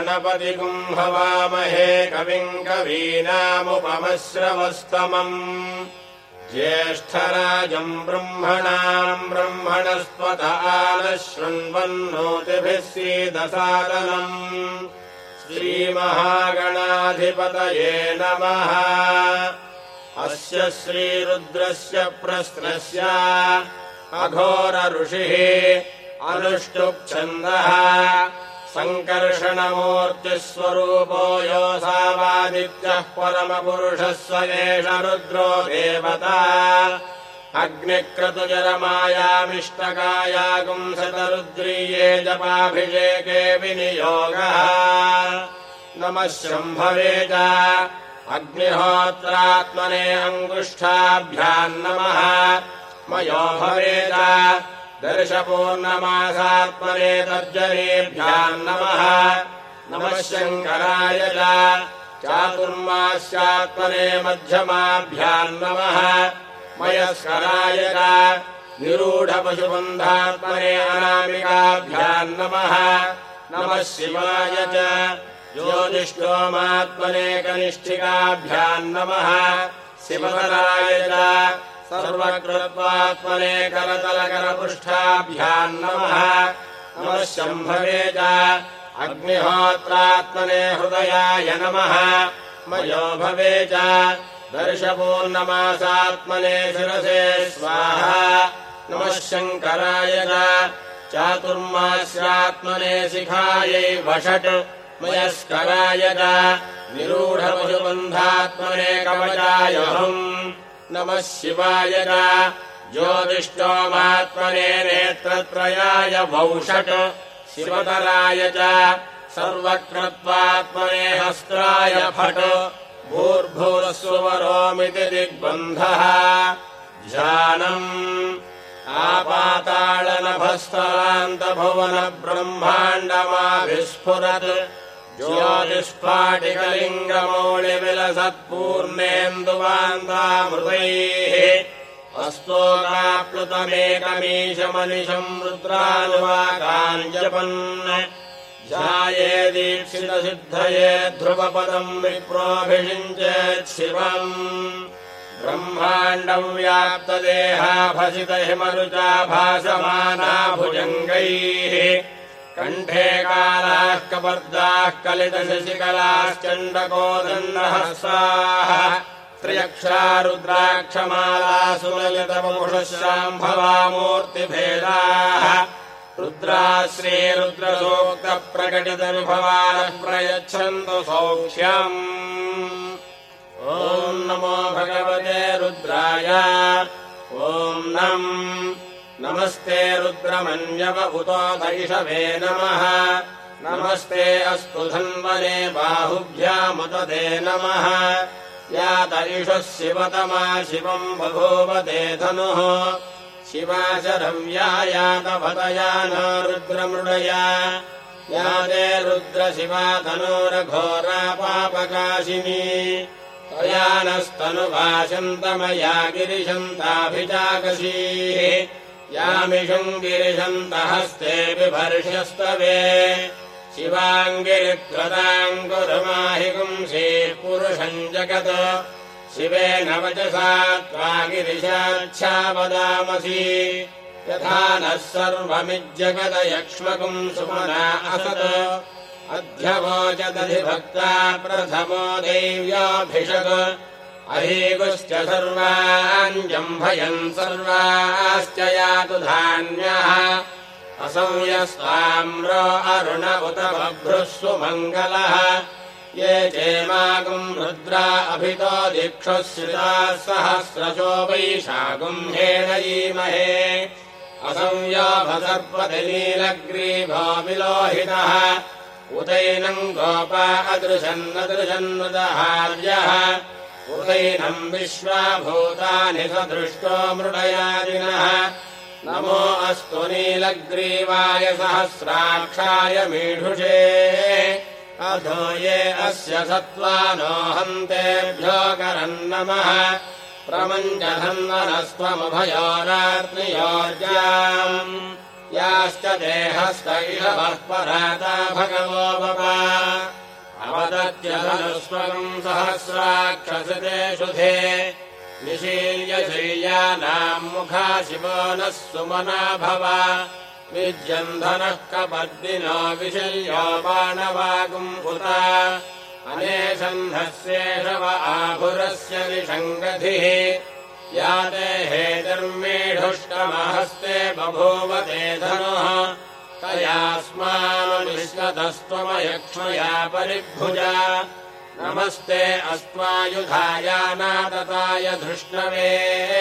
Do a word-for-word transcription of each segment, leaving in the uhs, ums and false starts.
गणपतिगुम् हवामहे कविम् कवीनामुपमश्रवस्तमम् ज्येष्ठराजम् ब्रह्मणाम् ब्रह्मणस्पत आनः शृण्वन्नोतिभिः सीदसादनम् श्रीमहागणाधिपतये नमः। अस्य श्रीरुद्रस्य प्रश्नस्य अघोर ऋषिः अनुष्टुप्छन्दः सङ्कर्षणमूर्तिस्वरूपो योऽसावादित्यः परमपुरुषः स एष रुद्रो देवता अग्निक्रतुजरमायामिष्टकायागुंसतरुद्रीये जपाभिषेके विनियोगः। नमः शम्भवे च अग्निहोत्रात्मने अङ्गुष्ठाभ्याम् नमः। मयो भवे च दर्शपूर्णमासात्मने तर्जनीभ्याम् नमः। नमः शङ्कराय च चातुर्मास्यात्मने मध्यमाभ्याम् नमः। मयस्कराय च निरूढपशुबन्धात्मने अनामिकाभ्याम् नमः। नमः शिवाय च ज्योतिष्ठोमात्मने कनिष्ठिकाभ्याम् नमः। शिवतराय च सर्वकृत्वात्मने करतलकरपृष्ठाभ्याम् नमः। नमः शम्भवे च अग्निहोत्रात्मने हृदयाय नमः। मयो भवे च दर्शपूर्णमासात्मने शिरसे स्वाहा। नमः शङ्कराय च चातुर्मास्यात्मने शिखायै वषट्। मयस्कराय च निरूढपशुबन्धात्मने कवचाय हुम्। नमः शिवाय च ज्योतिष्ठोमात्मने नेत्रत्रयाय वौषट्। शिवतराय च सर्वकृत्वात्मने हस्त्राय फट्। भूर्भुवस्सुवरोमिति दिग्बन्धः ध्यानम् आपाताळनभस्तरान्तभुवनब्रह्माण्डमाभिस्फुरत् ज्योतिष्पाटिकलिङ्गमौलिविलसत्पूर्णेन्दुवान्तामृतैः हस्तोकाप्लुतमेकमीशमनिशम् रुद्रानुवाकाञ्जपन् ध्याये दीक्षितसिद्धये ध्रुवपदम् विप्रोऽभिषिञ्चेत् शिवम्। ब्रह्माण्डम् व्याप्तदेहाभसितहिमरुचा भासमाना भुजङ्गैः कण्ठे कालाः कपर्दाः कलितशशिकलाश्चण्डकोदण्डहस्ताः त्र्यक्षा रुद्राक्षमालासु ललितवपुषशाम्भवामूर्तिभेदाः रुद्राः श्रीरुद्रसूक्तप्रकटितविभवानः प्रयच्छन्तु सौख्यम्। ॐ नमो भगवते रुद्राय। ॐ नम् नमस्ते रुद्रमन्यव उतोधैषवे नमः। नमस्ते अस्तु धन्वने बाहुभ्यामुदते नमः। या तैषः शिवतमा शिवम् बभूवते धनुः शिवा शरव्या यातभतया न रुद्रमृडया या ते रुद्रशिवा तनूरघोरा पापकाशिनी त्वया नस्तनुभाषन्तमया गिरिशन्ताभिजाकशीः यामिषम् गिरिशन्तहस्ते बिभर्ष्यस्तवे शिवाङ्गिरिकृताम् कुरुमाहि पुंसीः पुरुषम् जगत् शिवेन वचसा त्वा गिरिशाच्छा वदामसि यथा नः सर्वमिज्जगदयक्ष्मकुम् सुमना असत् अध्यवोचदधिभक्ता प्रथमो दैव्याभिषक् अहीगुश्च सर्वान् जम्भयन् सर्वाश्च यातु धान्यः असंयस्ताम्रो अरुण उत बभ्रुः सुमङ्गलः ये चेमागुम् रुद्रा अभितो दिक्षुः श्रिताः सहस्रशो वैशागुम् हेणयीमहे असंयोभसर्पतिनीलग्रीभो विलोहितः उदैनम् गोपा अदृशन्नदृशन्नदहार्यः उदैनम् विश्वाभूतानि सदृष्टो मृडयादिनः नमो अस्तु नीलग्रीवाय सहस्राक्षाय मीढुषे अधो ये अस्य सत्त्वानो हन्तेभ्यो करन्नमः प्रमञ्जधन्वनस्त्वमुभयोरार्त्नियोर्जाम् याश्च देहस्त इषवः पराता भगवो भवा सत्यधनुस्वरम् सहस्राक्षसते शुधे निशील्य शय्यानाम् मुखा शिवो नः सुमना भव विद्यन्धनः कपर्दिनो विशल्यो बाणवागुम्भुता अनेशन्धस्येषव आभुरस्य निषङ्गधिः या ते हेतिर्मेढुष्टमहस्ते बभूव ते धनुः तयास्मानुनिष्कतस्त्वमयक्ष्मया परिभुजा नमस्ते अस्त्वायुधायानादताय धृष्णवे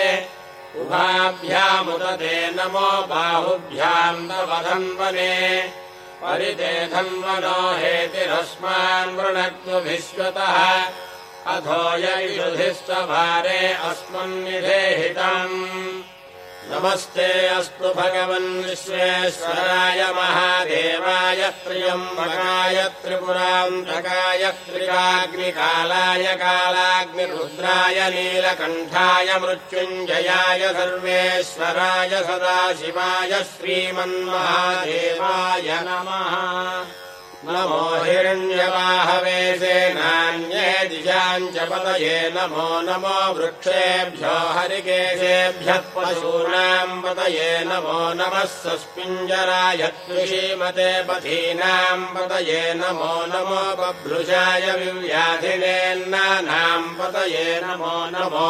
उभाभ्यामुदते नमो बाहुभ्याम् तव धन्वने परिते धन्वनो हेतिरस्मान् वृणक्तु विश्वतः अथो यैषुधिस्तभारे अस्मन्निधेहितम् नमस्ते अस्तु भगवन् विश्वेश्वराय महादेवाय त्र्यम्बकाय त्रिपुरान्तकाय त्रिकाग्निकालाय कालाग्निरुद्राय नीलकण्ठाय मृत्युञ्जयाय सर्वेश्वराय सदाशिवाय श्रीमन्महादेवाय नमः नमो हिरण्यवाहवे सेनान्ये दिशाम् च पतये नमो नमो वृक्षेभ्यो हरिकेशेभ्यः पशूनाम् पतये नमो नमः सस्पिञ्जराय कृषीमते पथीनाम् पतये नमो नमो बभ्रुषाय विव्याधिनेन्नानाम् पतये नमो नमो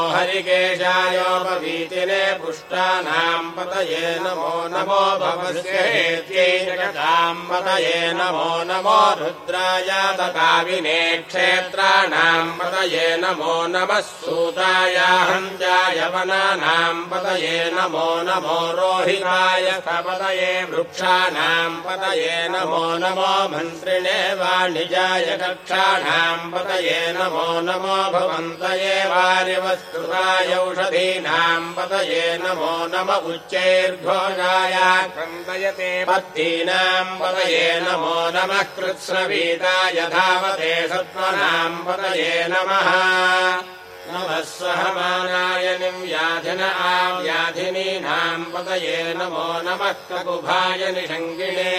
हरिकेशायोपवीतिने पुष्टानाम् पतये नमो नमो भवस्येत्यै जगताम् पतये नमो नमो नमो रुद्राय तकाविने क्षेत्राणाम् पतये नमो नमः सूताय हन्त्याय वनानाम् पतये नमो नमो रोहिताय पतये वृक्षाणाम् पतये नमो नमो मन्त्रिणे वाणिजाय कक्षाणाम् पतये नमो नमो भवन्तये वारिवस्तुताय औषधीनाम् पतये नमो नम उच्चैर्घोषाय क्रन्दयते पत्तीनाम् पतये नमो नमः कृत्स्नवीताय धावते सत्त्वनाम् पतये नमः नमः सहमानाय निव्याधिन आव्याधिनीनाम् पतये नमो नमः ककुभाय निषङ्गिणे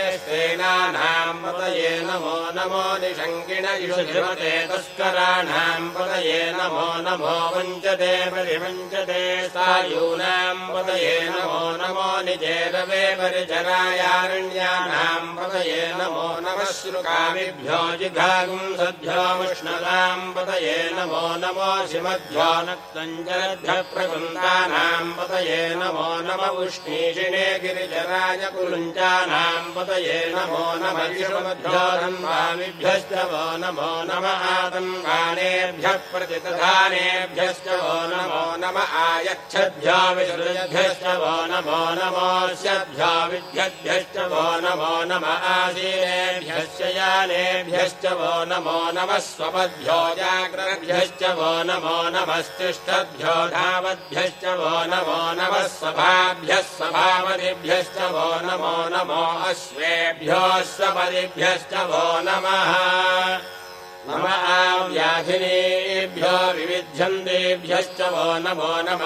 सेनानाम् पतये नमो नमो निषङ्गिण इषुधिपते तस्कराणाम् पतये नमो नमो वञ्चते परिवञ्चते सायूनाम् पतये नमो नमो निजेरवे परिचरायारण्यानाम् पतये नमो नमः श्रुकामिभ्यो जिघागुंसभ्यो उष्णताम् पतये नमो नमो शिमध्यो नक्तञ्जलभ्यः प्रकुन्दानाम् पतये नमो नम उष्णीषिणे गिरिजराय कुलुञ्चानाम् पतये नमो नम विष्णुभ्यो धन्वामिभ्यश्च वो नमो नम आतन्वानेभ्यः प्रतिदधानेभ्यश्च वो नमो नम आयच्छद्भ्यो विसृजभ्यश्च वो नमो नमोऽस्यभ्यो विद्यद्भ्यश्च वो नमो नम आसीनेभ्यश्च यानेभ्यश्च वो नमो नमः स्वपद्भ्यो जाग्रभ्यश्च वो नमो नमस्तिष्ठद्भ्यो धावद्भ्यश्च वो नमो नमः सभाभ्यः सभापतिभ्यश्च वो नमो नमो अश्वेभ्योऽश्वपतिभ्यश्च वो नमः नम आव्याधिनेभ्यो विविध्यन्तेभ्यश्च वो नमो नम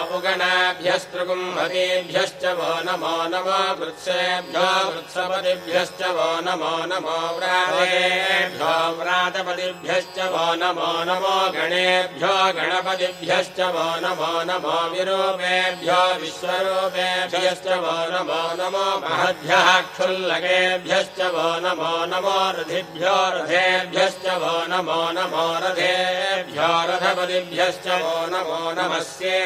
उगणाभ्यस्तृकुम्भतेभ्यश्च वो नमो नमो वृत्सेभ्यो वृत्सपतिभ्यश्च वो नमो नमो व्रातेभ्यो व्रातपतिभ्यश्च वो नमो नमो गणेभ्यो गणपतिभ्यश्च वो नमो नमो विरूपेभ्यो विश्वरूपेभ्यश्च वो नमो नमो महद्भ्यः क्षुल्लकेभ्यश्च वो नमो नमो रथिभ्यो रथेभ्यश्च वो नमो नमो नमो रथेभ्यो रथपतिभ्यश्च वो नमो नमः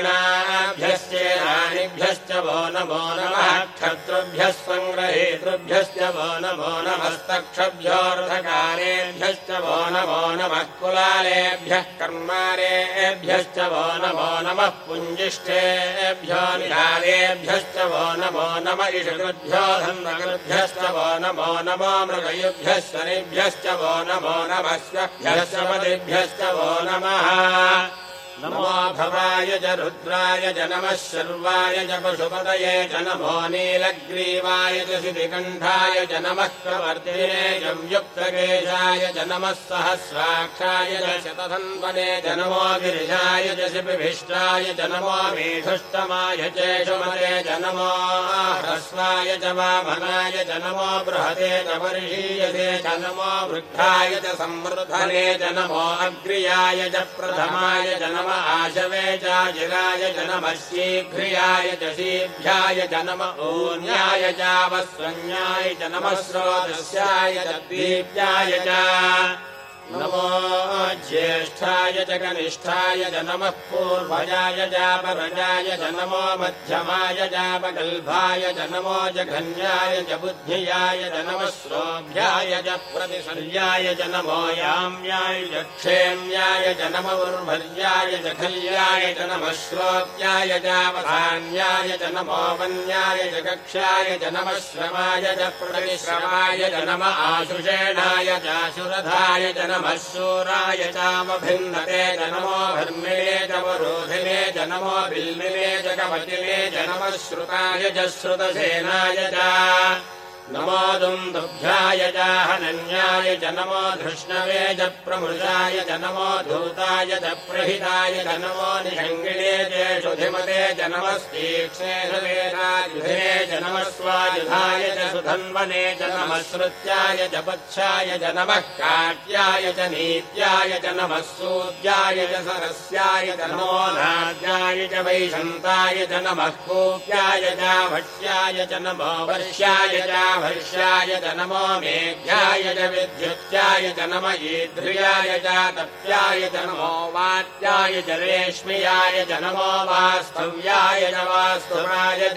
सेनाभ्यश्चेनानिभ्यश्च वो नमो नमः क्षत्रुभ्यः सङ्ग्रहेतृभ्यश्च वो नमो नमस्तक्षभ्यो रथकारेभ्यश्च वो नमो नमः कुलालेभ्यः कर्मारेभ्यश्च वो नमो नमः पुञ्जिष्ठेभ्यो निधारेभ्यश्च वो नमो नम इषकृभ्यो धन्वकृभ्यश्च वो नमो नमो मृगयुभ्यः शनिभ्यश्च वो नमो नमः पतिभ्यश्च वो नमः नमो भवाय च रुद्राय च नमः शर्वाय च पशुपतये च नमो नीलग्रीवाय च शितिकण्ठाय च नमः प्रवर्तिने च युक्तकेशाय च नमः सहस्राक्षाय च शतधन्वने च नमो गिरिजाय च शिपिभिष्टाय च नमो मेधुष्टमाय चेषुमते च नमो ह्रस्वाय च वामनाय च नमो बृहते च वर्षीयसे च नमो वृद्धाय च संवृद्धने च नमो अग्र्याय च प्रथमाय च नमः आशवे चाजिराय च नमः शीघ्रियाय च शीभ्याय च नमः ऊन्याय चावस्वन्याय च नमः स्रोतस्याय च दीप्याय च नमो ज्येष्ठाय च कनिष्ठाय च नमः पूर्वजाय चापरजाय च नमो मध्यमाय चापगल्भाय च नमो जघन्याय च बुद्धियाय च नमः श्रोभ्याय च प्रतिशल्याय च नमो याम्याय च क्षेम्याय च नमः उर्वर्याय च खल्याय च नमः श्रोत्याय चावधान्याय च नमो वन्याय च कक्ष्याय च नमः श्रवाय च प्रतिश्रवाय च नमः आशुषेणाय चाशुरधाय च नमः शूराय चामभिन्नते च नमो भर्मिणे च वरोधिने च नमो बिल्मिने च कवचिने च नमः श्रुताय च श्रुतसेनाय च नमो दुन्दुभ्याय च हनन्याय च नमो धृष्णवे च प्रमृषाय च नमो धूताय च प्रहिताय च नमो निषङ्गिणे चेषुधिमते च नमस्तीक्ष्णे सवेदायुधे च नमः स्वायुधाय च सुधन्वने च नमः श्रुत्याय च पच्छाय च नमः काट्याय च नीत्याय च नमः सूद्याय च सरस्याय च नमो नाद्याय च वैशन्ताय च नमः कूप्याय च भक्ष्याय च नमो वर्ष्याय च वर्षाय च नमो मेघ्याय च विद्युत्याय च नम ईध्र्याय च तप्याय च नमो वात्याय च रेश्म्याय च नमो वास्तव्याय च वास्तुराय च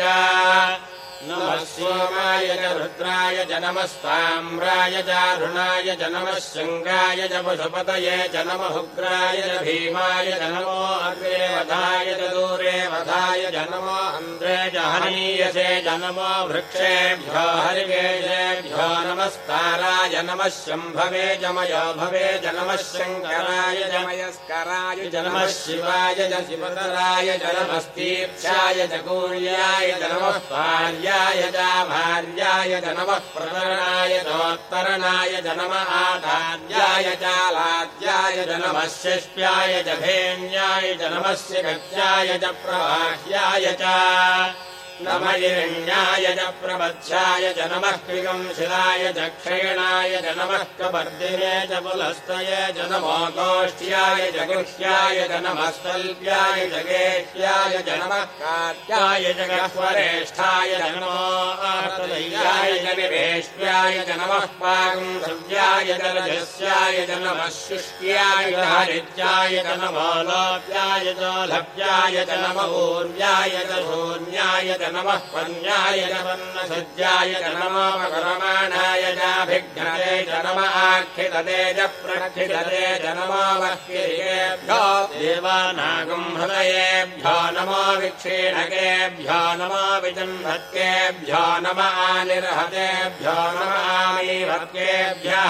नमः सोमाय च रुद्राय च नमस्ताम्राय च अरुणाय च नमः शङ्गाय च पशुपतये च नमः उग्राय च भीमाय च नमो अग्रे वधाय च दूरे वधाय च नमो अन्ध्रे च हनीयसे च नमो वृक्षेभ्यो हरिवेशेभ्यो नमस्ताराय नमः शम्भवे च मयो भवे च नमः शङ्कराय च मयस्कराय च नमः शिवाय च शिवतराय च नमस्तीक्षाय च कूर्याय च नमः पार्याय च भार्याय च नमः प्रतरणाय चोत्तरणाय च नमः आधार्याय चालाद्याय च नमः शिष्प्याय च भेन्याय च नमः शिखत्याय च प्रवाह्याय च नमः हिरण्याय च प्रबध्याय च नमः क्रिगंशिलाय च क्षयणाय च नमः कपर्दिने च पुलस्तये च नमो गोष्ठ्याय च गुह्याय च नमः स्वल्प्याय च गेह्याय च नमः काट्याय च गह्वरेष्ठाय च नमो आर्तलय्याय च निवेष्ट्याय च नमः पागुंधव्याय च रजस्याय च नमः शुष्क्याय च हरित्याय च नमो लोप्याय च लभ्याय च नमः ऊर्व्याय च शून्याय च नमः पन्याय च पन्नसज्जाय च नमो मकरमाणाय चाभिघ्नते च नमः आक्षितते च प्रक्षितते च नमो वह्किर्येभ्यो देवानागम् हृदयेभ्यो नमो विक्षीणकेभ्यो नमो विजन्धत्केभ्यो नमः आनिर्हतेभ्यो नमः आमीभत्केभ्यः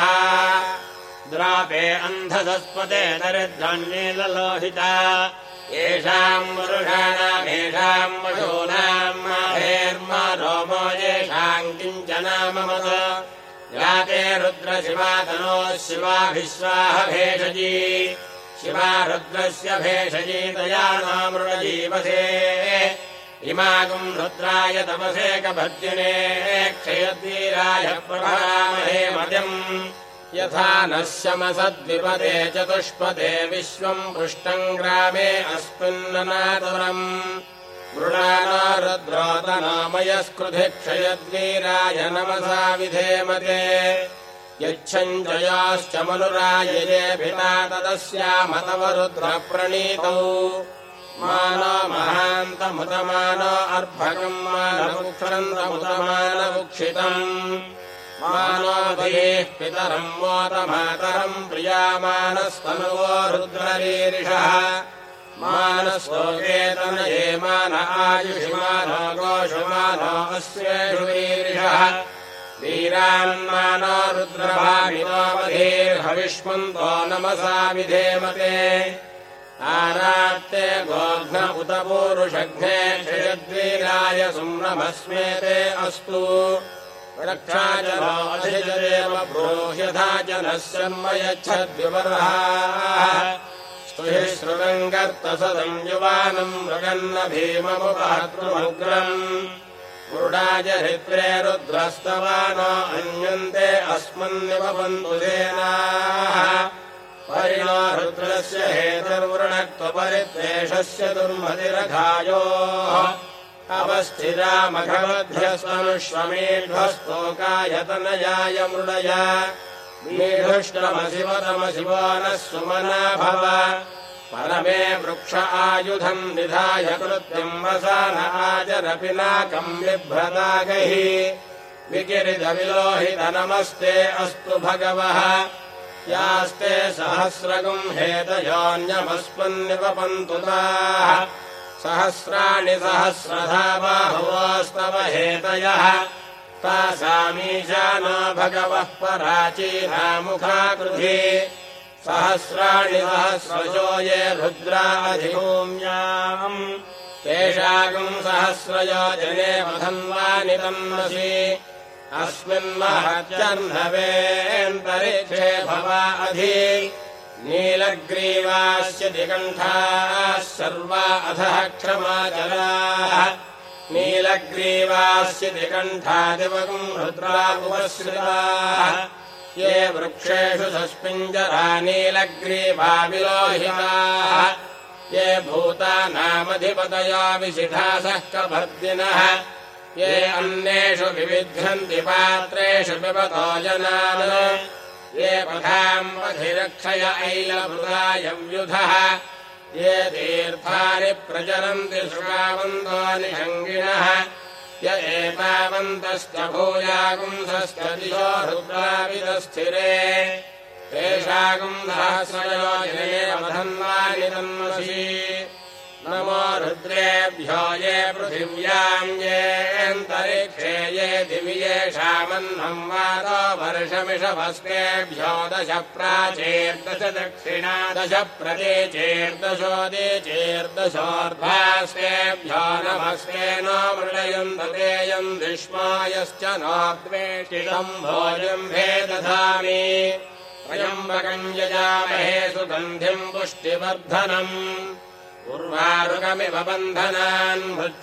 द्रापे अन्धसस्पते दरिद्रन्नीललोहिता येषाम् पुरुषाणामेषाम् पशूनाम् माहेर्मा रोमो येषाम् किञ्चनाममत याते रुद्रशिवा तनोः शिवाभिश्वाह भेषजी शिवा रुद्रस्य भेषजी तया नामृजीवसे इमागुम् रुद्राय तपसे कभद्दिने क्षयद्वीराय प्रभामहे मतिम् यथा नः शमसद्विपदे चतुष्पदे विश्वम् पुष्टम् ग्रामे अस्मिन्ननातुरम् मृणानो रुद्रोतनामयस्कृधि क्षयद्वीराय नमसा विधेमते यच्छञ्जयाश्च मनुरायजेभिता तदस्यामतवरुद्रप्रणीतौ मानो महान्तमुतमानो अर्भकम् मानमुक्षरन्तमुतमानमुक्षितम् मानोऽधीः पितरम् मोतमातरम् प्रियामानस्तनुवो रुद्ररीरिषः मानस्तोकेतनये मान आयुषि मानो गोषु मानो अस्येषु वीरिषः वीरान्मानो रुद्रभामिनोऽवधीर्हविष्मन्तो नमसा विधेमते आरात्ते गोघ्न उत पूरुषघ्ने क्षयद्वीराय सुम्नमस्मेते अस्तु रक्षाजनोऽधिजदेव ब्रूह्यथा जनः शर्मयच्छद्विवर्हाः स्तुहि श्रुतङ्गर्तसदम् युवानम् मृगन्न भीममुपहतृमुग्रम् पुरुडाय हृत्रे रुद्रस्तवानो अन्यन्ते अस्मन्निवपन्तु सेनाः परिणो रुद्रस्य हेतुर्वृणक्त्वपरिद्वेषस्य दुर्मतिरघायोः अवस्थिरामघवध्यस्वनुष्वमेध्वस्तोकायतनयाय मृडय मीढुष्टमशिवतमशिवो नः सुमना भव परमे वृक्ष आयुधम् निधाय कृत्यम् वसान आचरपिनाकम् बिभ्रतागैः विकिरितविलोहितनमस्ते अस्तु भगवः यास्ते सहस्रगुम् हेतयोऽन्यमस्मन्निवपन्तु ताः सहस्राणि सहस्रधा बाहुवोस्तव हेतयः तासामीशानो भगवः पराचीनामुखाकृधि सहस्राणि सहस्रजो ये रुद्राधिभूम्याम् तेषागुम् सहस्रयोजने वधन्वानि तन्मसि अस्मिन्महत्यर्णवेऽन्तरिक्षे भवा अधि नीलग्रीवास्य दिगण्ठाः सर्वा अधः क्षमाचलाः नीलग्रीवास्य दिगण्ठादिवगुम् रुद्रा उपश्रिताः ये वृक्षेषु सस्मिञ्जरा नीलग्रीवा विलोहिताः ये भूतानामधिपतयो विशिठासः कभर्दिनः ये अन्येषु विविध्यन्ति पात्रेषु पिबतो जनान् ये पथाम् पथिरक्षय ऐलभृतायव्युधः ये तीर्थानि प्रचरन्ति शुकावन्तो निषङ्गिणः य एतावन्तश्च भूयागुंसश्च दिशो रुद्राविदस्थिरे तेषागुम् सहस्रयोजने वधन्वानि तन्मसि नमो रुद्रेभ्यो ये पृथिव्याम् येऽन्तरिक्षे ये दिवि येषामह्नम् वातो वर्षमिषभस्तेभ्यो दश प्राचेर्दश दक्षिणा दश प्रतीचेर्दशोदीचेर्दशोर्ध्वास्तेभ्यो नमस्ते नो मृडयन्ततेयम् विष्मायश्च नो द्वेषितम् भोजम् भेदधामि त्र्यम्बकम् यजामहे सुगन्धिम् पुष्टिवर्धनम् उर्वारुकमिव बन्धनान्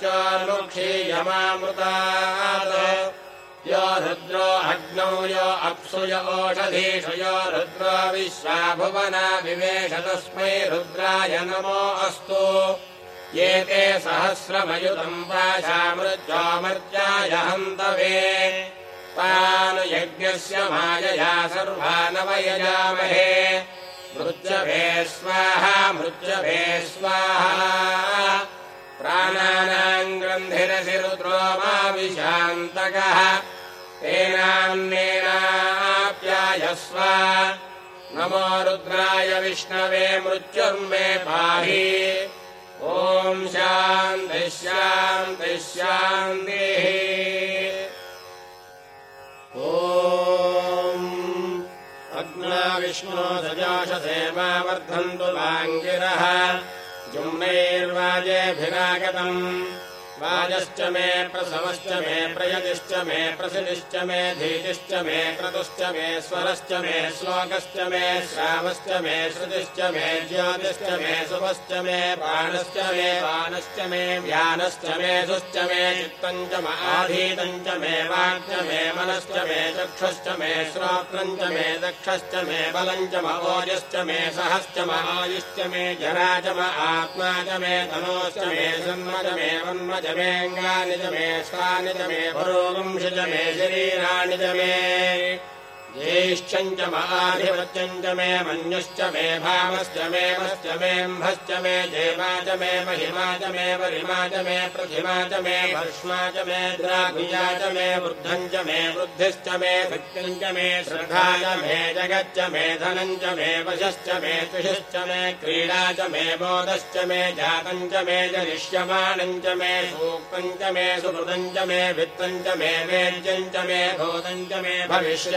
मृत्योर्मुक्षीयमामृतात् यो रुद्रो अग्नौ यो अप्सु य ओषधीषु यो रुद्रो विश्वा भुवना विवेश तस्मै रुद्राय नमो अस्तु ये ते सहस्रमयुतम् पाशामृत्योमर्त्याय हन्तवे तान् यज्ञस्य मायया सर्वानवयजामहे मृत्यभे स्वाहा मृत्यभे स्वाहा प्राणानाम् ग्रन्थिरसि रुद्रो मा विशान्तकः तेनान्नेनाप्यायस्व नमो रुद्राय विष्णवे मृत्युर्मे पाहि ॐ शान्तिः शान्तिः शान्तिः अग्ना विष्णो सजाशसेवा वर्धन्तु वाङ्गिरः जुम्नैर्वाजेभिरागतम् वाजश्च मे प्रसवश्च मे प्रयतिश्च मे प्रसिदिश्च मे धीतिश्च मे क्रतुश्च मे स्वरश्च मे श्लोकश्च मे श्रावश्च मे श्रुतिश्च मे ज्योतिश्च मे शुभश्च मे प्राणश्च मे वानश्च मे व्यानश्च मे सुश्च मे चित्तम् च महाधीतम् च मे वाक्च मे मनश्च मे चक्षुश्च मे श्रोत्रम् च मे दक्षश्च मे बलम् च मवोजश्च मे सहश्च महायुश्च मे जरा च म आत्मा च मे तनोश्च मे जन्म च मे वन्म च मेऽङ्गानि च मे स्थानि च मे पुरोगंशि च मे शरीराणि च मे ज्येष्ठम् च महाधिपत्यम् च मे मन्युश्च मे भावश्च मे वश्च मेऽम्भश्च मे देवा च मे महिमा च मे वरिमा च मे प्रतिमा च मे भस्मा च मे द्राघ्या च मे वृद्धम् च मे वृद्धिश्च मे भक्तिम् च मे श्रद्धा च मे जगच्च मे धनम् च मे वशश्च मे तुषश्च मे क्रीडा च मे बोधश्च मे जातम् च मे जनिष्यमाणम् च मे सूक्तम् च मे सुकृतम् च मे वित्तम् च मे वेद्यम् च मे भूतम् च मे भविष्यच्च मे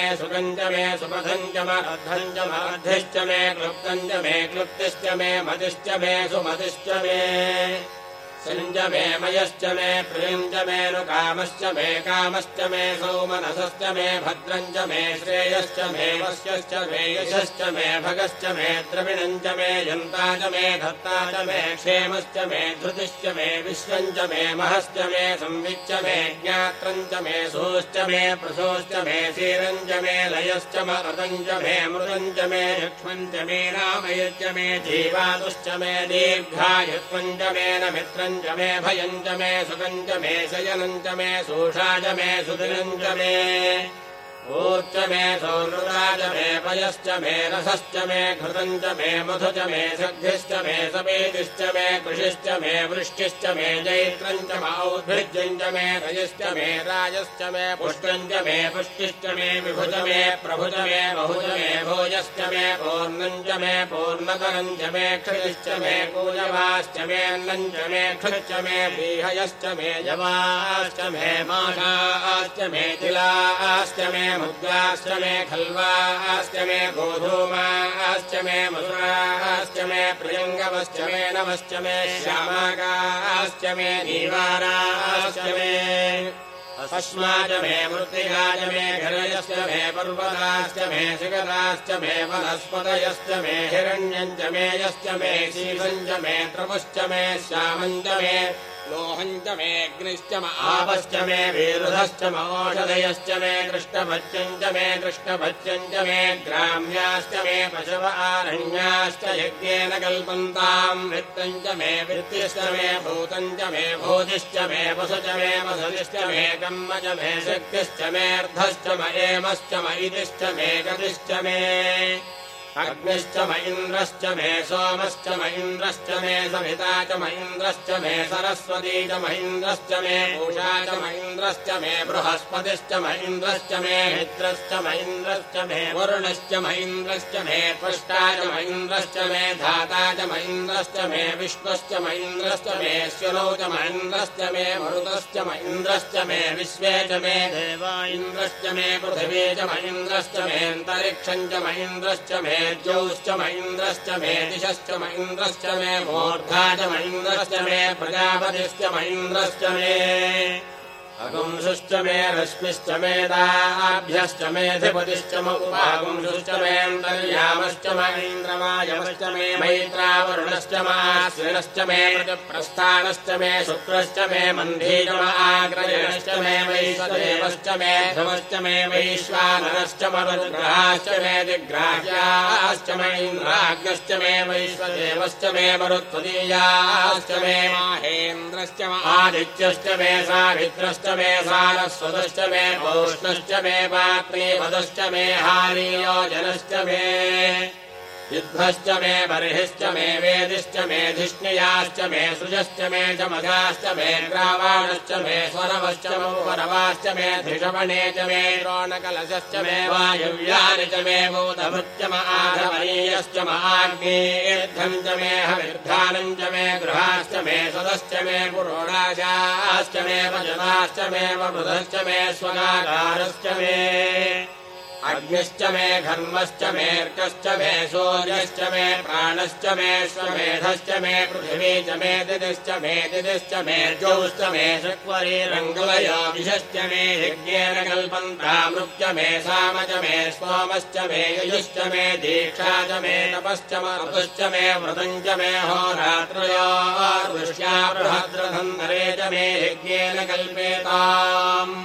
सुगञ्च मे सुपथञ्च मर्धञ्च मर्धिश्च मे क्लुप्तञ्च मे क्लुप्तिश्च मे मतिश्च मे सुमतिश्च मे सञ्च मे मयश्च मे प्रियञ्च मे नुकामश्च मे कामश्च मे सौमनसश्च मे भद्रञ्च मे श्रेयश्च मे वश्यश्च मे यशश्च मे भगश्च मे द्रविणञ्च मे यन्ता च मे धत्ता च मे क्षेमश्च मे धृतिश्च मे विश्वञ्च मे महश्च मे संविच्च मे ज्ञात्रञ्च मे सोश्च मे प्रसोश्च मे क्षीरञ्च मे लयश्च मरतञ्च मे मृतञ्च मे लक्ष्मञ्च मे रामयश्च मे जीवातुश्च मे दीर्घायुत्वञ्च मे न मित्रञ्च मे भयञ्च मे सुखञ्च मे शयनञ्च मे शोषाच मे सुदिनञ्च मे ऊर्च मे सौनृताच मे पयश्च मे रसश्च मे घृतञ्च मे मधुच मे सग्धिश्च मे सपेतिश्च मे कृषिश्च मे वृष्टिश्च मे जैत्रञ्च मौद्भिज्यञ्च मे रजश्च मे राजश्च मे पुष्टञ्च मे पुष्टिश्च मे विभुज मे प्रभुज मे बहुज मे भोजश्च मे पूर्णञ्च मे पूर्णतरञ्च मे क्षतिश्च मे कूजवाश्च मे अन्नञ्च मे क्षुच्च मे व्रीहयश्च मे जवाश्च मे माषाश्च मे तिलाश्च मे मुद्गाश्च मे खल्वाश्च मे गोधूमाश्च मे मधुराश्च मे प्रियङ्गवश्च मे नवश्च मे श्यामाकाश्च मे नीवाराश्च मे अस्माच मे मृत्तिकाच मे घरयश्च मे पर्वताश्च मे शिखराश्च मे वनस्पतयश्च मे हिरण्यञ्च मे यश्च मे शीलञ्च मे त्रपुश्च मे श्यामञ्च मे लोहञ्च मे अग्निश्च म आपश्च मे वीरुधश्च मौषधयश्च मे कृष्णभत्यञ्च मे कृष्णभत्यञ्च मे ग्राम्याश्च मे पशव आरण्याश्च यज्ञेन कल्पन्ताम् वित्तञ्च मे वित्तिश्च मे भूतञ्च मे भूतिश्च मे वसुच मे वसतिश्च मे कर्म च मे शक्तिश्च मेऽर्धश्च म एमश्च म इतिश्च मे गतिश्च मे अग्निश्च म इन्द्रश्च मे सोमश्च म इन्द्रश्च मे सविता च म इन्द्रश्च मे सरस्वती च म इन्द्रश्च मे पूषा च म इन्द्रश्च मे बृहस्पतिश्च म इन्द्रश्च मे मित्रश्च म इन्द्रश्च मे वरुणश्च म इन्द्रश्च मे त्वष्टा च म इन्द्रश्च मे धाता च म इन्द्रश्च मे विश्वश्च म इन्द्रश्च मे श्वनो च म इन्द्रश्च मे मरुतश्च म इन्द्रश्च मे विश्वे च मे देवा इन्द्रश्च मे पृथिवी च म इन्द्रश्च मे अन्तरिक्षम् च म इन्द्रश्च मे ज्योश्च म इन्द्रश्च मे दिशश्च म इन्द्रश्च मे मूर्धा च म इन्द्रश्च मे प्रजापतिश्च म इन्द्रश्च मे अगुंसुश्च मे रश्मिश्च मे दाभ्यश्च मेऽधिपतिश्च म उपागुंसुश्च मेऽन्तर्यामश्च म इन्द्रवायवश्च मे मैत्रावरुणश्च म आश्विनश्च मे प्रस्थानश्च मे शुक्रश्च मे मन्धी च म आग्रयणश्च मे वैश्वदेवश्च मे ध्रुवश्च मे वैश्वानरश्च म रुद्राश्च मे दिग्राह्याश्च म इन्द्राग्नश्च मे वैश्वदेवश्च मे मरुत्वदीयाश्च मे माहेन्द्रश्च म आदित्यश्च मे सावित्रश्च मे सारस्वतश्च मे पौष्णश्च मे पात्रीपदश्च मे हारीयोजनश्च मे युद्धश्च मे बर्हिश्च मे वेदिश्च मे धिष्ण्याश्च मे सृजश्च मे जमगाश्च मे ग्रावाणश्च मे स्वरवश्च मुपरवाश्च मे धिषवणे च मे द्रोणकलशश्च मे वायुव्यानि च मे भूतभृच्च म आधवनीयश्च म आग्नेयेद्धम् च मे हविर्धानम् च मे गृहाश्च मे सदश्च मे पुरोडाशाश्च मे वजनाश्च मे वबुधश्च मे स्वगाकारश्च मे अग्निश्च मे घर्मश्च मेऽर्कश्च मे सूर्यश्च मे प्राणश्च मे श्वमेधश्च मे पृथिवी च मे दिदिश्च मे दिदिश्च मे ज्योश्च मे शक्वरी रङ्गलयो विशश्च मे यज्ञेन कल्पन्तामृक्च मे साम च मे सोमश्च मे यजुश्च मे दीक्षा च मे तपश्च मरुतश्च मे व्रतञ्च मे होरात्रयोर्वृष्या बृहद्रधन्धरे च मे यज्ञेन कल्पेताम्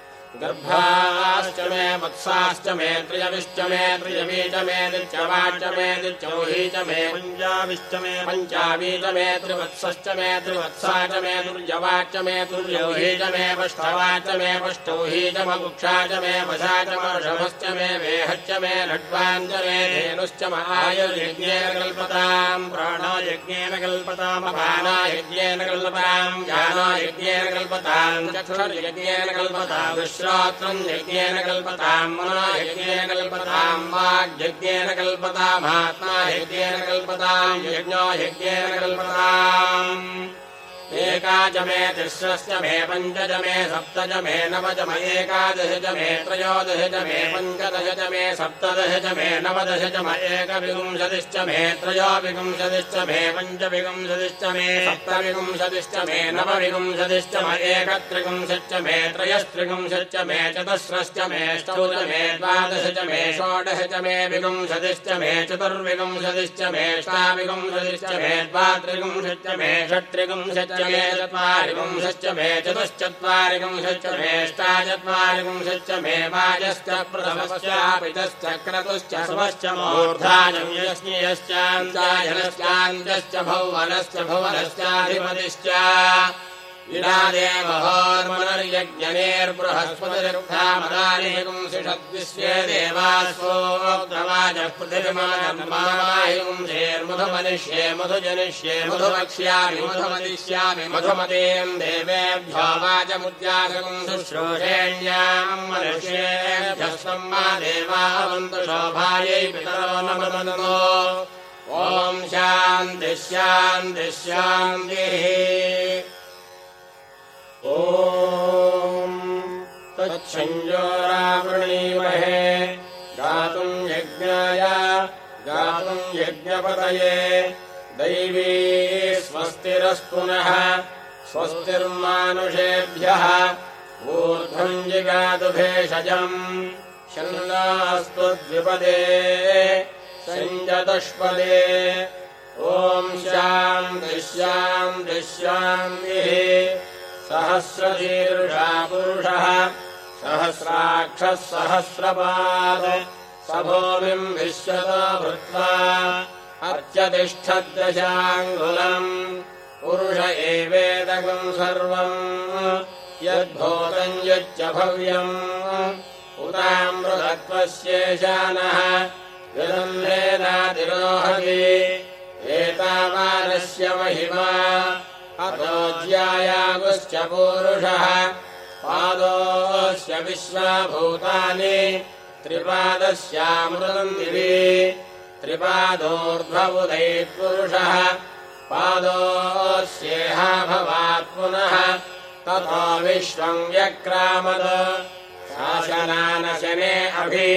गर्भाश्च मे वत्साश्च मे त्रियविश्च मे त्रियवी च मे दिच्यवाच्च मे दिच्यौही च मे पञ्चाविश्च मे पञ्चावी च मे त्रिवत्सश्च मे त्रिवत्सा च मे दुर्यवाच्च मे दुर्यौही च मे पष्ठवाच्च मे पष्टौही च मकुक्षा च मे वशा च वर्षभश्च मे वेहश्च मे लड्वान् च मे धेनुश्च महायुर्यज्ञेन कल्पताम् प्राणो यज्ञेन कल्पताम् अपानो यज्ञेन कल्पताम् ज्ञानो यज्ञेन कल्पताम् चक्षुर्यज्ञेन कल्पताम् श्रोत्रम् यज्ञेन कल्पताम् मनो यज्ञेन कल्पताम् वाग्यज्ञेन कल्पताम् आत्मा यज्ञेन कल्पताम् यज्ञो यज्ञेन कल्पताम् एका च मे तिस्रश्च मे पञ्च च मे सप्त च मे नव च मे एकादश च मे त्रयोदश च मे पञ्चदश च मे सप्तदश च मे नवदश च मे एकविंशतिश्च मे त्रयोविंशतिश्च मे पञ्चविंशतिश्च मे सप्तविंशतिश्च मे नवविंशतिश्च मे एकत्रिंशच्च मे त्रयस्त्रिंशच्च मे चतुस्रश्च मे अष्टौ च मे द्वादश च मे षोडश च मे विंशतिश्च मे चतुर्विंशतिश्च मे अष्टाविंशतिश्च मे द्वात्रिंशच्च मे षट्त्रिंशच्च मे चत्वारिंशच्च मे चतुश्चत्वारिंशच्च मे अष्टाचत्वारिंशच्च मे वाजश्च प्रथमश्चापितश्च क्रतुश्च स्वश्च मूर्धाजं यस्यश्चान्तायनश्चान्तश्च भौवनश्च भुवनश्चाधिपतिश्च विरादेवहोर्मनर्यज्ञनेर्बृहस्पतिरुक्थामदानिपुंसिषद्विश्वे देवास्वोक्तवाचः पृथिर्मानमायुंसेर्मधुमनिष्ये मधुजनिष्ये मधुवक्ष्यामि मधुमदिष्यामि मधुमतीं देवेभ्यो वाचमुद्यासकं शुश्रूषेण्याम् मनुष्येभ्यः सम्मा देवावन्तु शोभायै पितरो नमो ॐ शान्ति शान्ति शान्तिः ॐ तच्छञ्जोरावृणीमहे गातुं यज्ञाय गातुं यज्ञपतये दैवी स्वस्तिरस्तु नः स्वस्तिर्मानुषेभ्यः ऊर्ध्वं जिगातु भेषजम् शन्नास्तु द्विपदे सञ्जतुष्पदे ॐ शान्ति शान्ति शान्तिः सहस्रशीर्षा पुरुषः सहस्राक्षः सहस्रपाद स भूमिम् विश्वतो भूत्वा अर्च्यतिष्ठद्दशाङ्गुलम् पुरुष एवेदकम् सर्वम् यद्भूतम् यच्च भव्यम् उतामृतत्वस्येशानः विदन्धेनातिरोहति एतावानस्य महिमा अतो ज्यायागुश्च पूरुषः पादोऽस्य विश्वभूतानि त्रिपादस्यामृतम् दिवि त्रिपादोर्ध्वबुधैपुरुषः पादोऽस्येह भवात् पुनः ततो विश्वम् व्यक्रामद शासनानशने अभि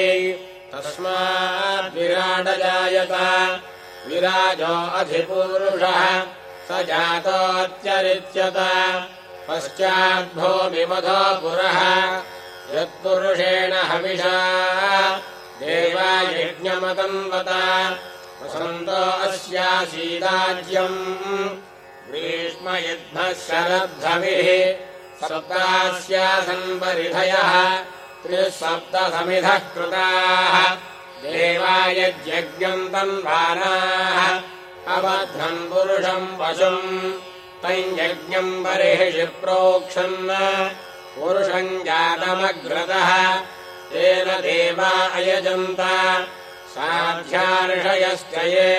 तस्माद्विराडजायत विराजो अधिपूरुषः स जातोऽत्यरिच्यत पश्चाद्भूमिमधो पुरः यत्पुरुषेण हविषा देवा यज्ञमतन्वत वसन्तो अस्यासीदाज्यम् ग्रीष्म युद्धः शरद्धविः सप्तास्यासन् परिधयः त्रिसप्तसमिधः कृताः देवा यज्ञम् तन्वानाः अबध्नन् पुरुषम् पशुम् तम् यज्ञम् बर्हिषि प्रोक्षन् पुरुषम् जातमग्रतः तेन देवा अयजन्त साध्यार्षयश्च ये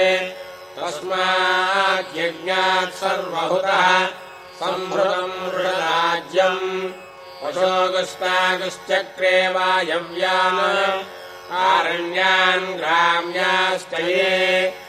तस्माद्यज्ञात् सर्वहुतः सम्भृतम् वृषराज्यम् पशोगस्तागश्चक्रे वायव्यान् आरण्यान् ग्राम्याश्च ये